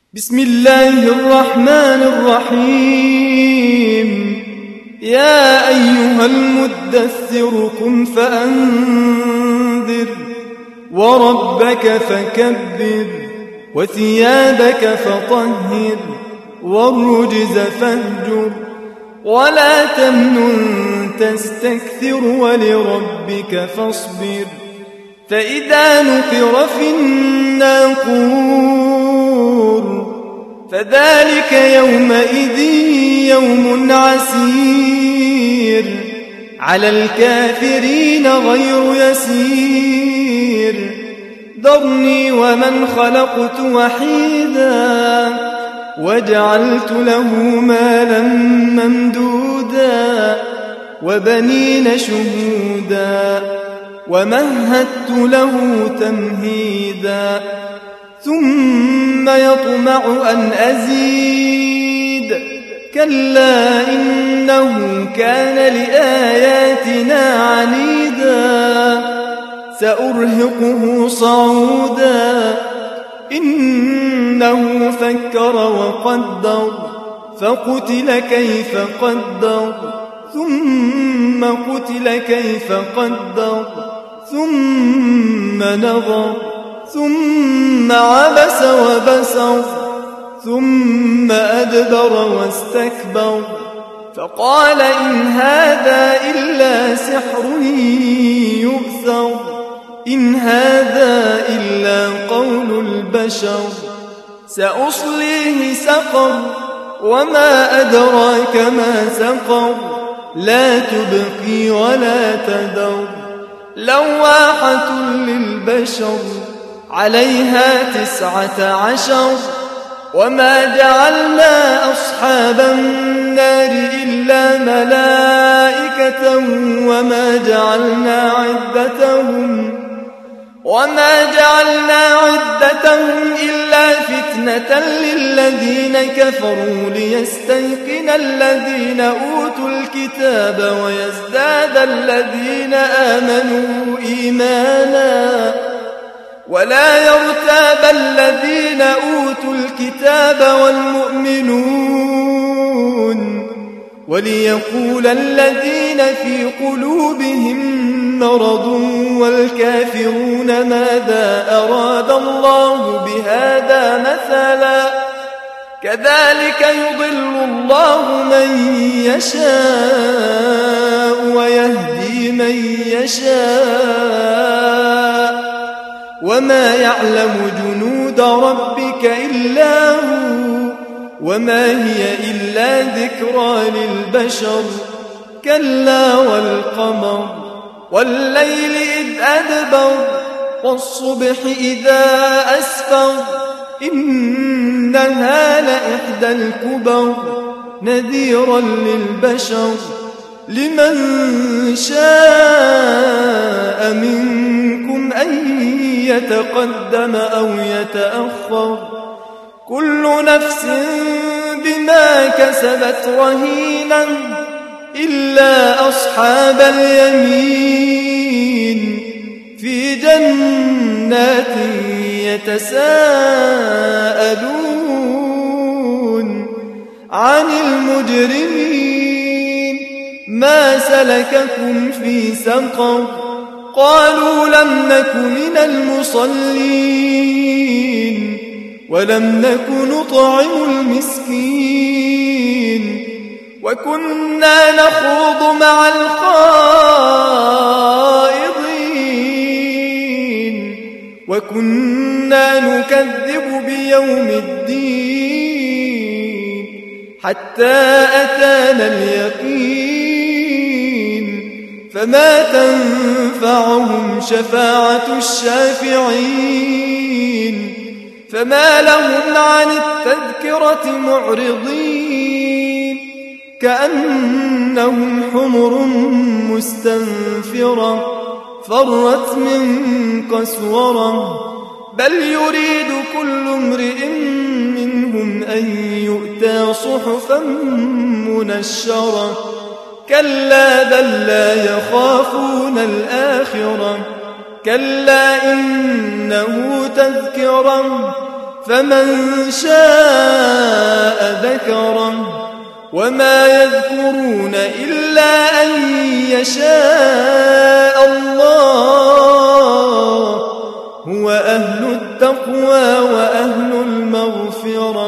بسم الله الرحمن الرحيم. يا أيها المدثر قم فأنذر وربك فكبر وثيابك فطهر والرجز فاهجر ولا تمنن تستكثر ولربك فاصبر. فإذا نقر في الناقور فذلك يومئذ يوم عسير على الكافرين غير يسير. ذرني ومن خلقت وحيدا وجعلت له مالا ممدودا وبنين شهودا ومهدت له تمهيدا ثم يطمع أن أزيد كلا إنه كان لآياتنا عنيدا سأرهقه صعودا إنه فكر وقدر فقتل كيف قدر ثم قتل كيف قدر ثم نظر ثم عبس وبسر ثم أدبر واستكبر فقال إن هذا إلا سحر يؤثر إن هذا إلا قول البشر سأصليه سقر وما أدراك ما سقر لا تبقي ولا تذر لواحة للبشر عليها 19 وما جعلنا أصحاب النار إلا ملائكة وما جعلنا عدتهم إلا فتنة للذين كفروا ليستيقن الذين أوتوا الكتاب ويزداد الذين آمنوا إيمانا ولا يرتاب الذين أوتوا الكتاب والمؤمنون وليقول الذين في قلوبهم مرض والكافرون ماذا أراد الله بهذا مثلا كذلك يضل الله من يشاء ويهدي من يشاء وما يعلم جنود ربك إلا هو وما هي إلا ذكرى للبشر كلا والقمر والليل إذ أدبر والصبح إذا أسفر إنها لإحدى الكبر نذيرا للبشر لمن شاء منكم أن يتقدم أو يتأخر كل نفس بما كسبت رهينا إلا أصحاب اليمين في جنات يتساءلون عن المجرمين ما سلككم في سقر قالوا لم نك من المصلين ولم نك نطعم المسكين وكنا نخوض مع الخائضين وكنا نكذب بيوم الدين حتى أتانا اليقين فما تنفعهم شفاعة الشافعين فما لهم عن التذكرة معرضين كأنهم حمر مستنفرة فرت من قسورة بل يريد كل امرئ منهم أن يؤتى صحفا منشرة كلا بل لا يخافون الآخرة كلا إنه تذكرة فمن شاء ذكره وما يذكرون إلا أن يشاء الله هو أهل التقوى وأهل المغفرة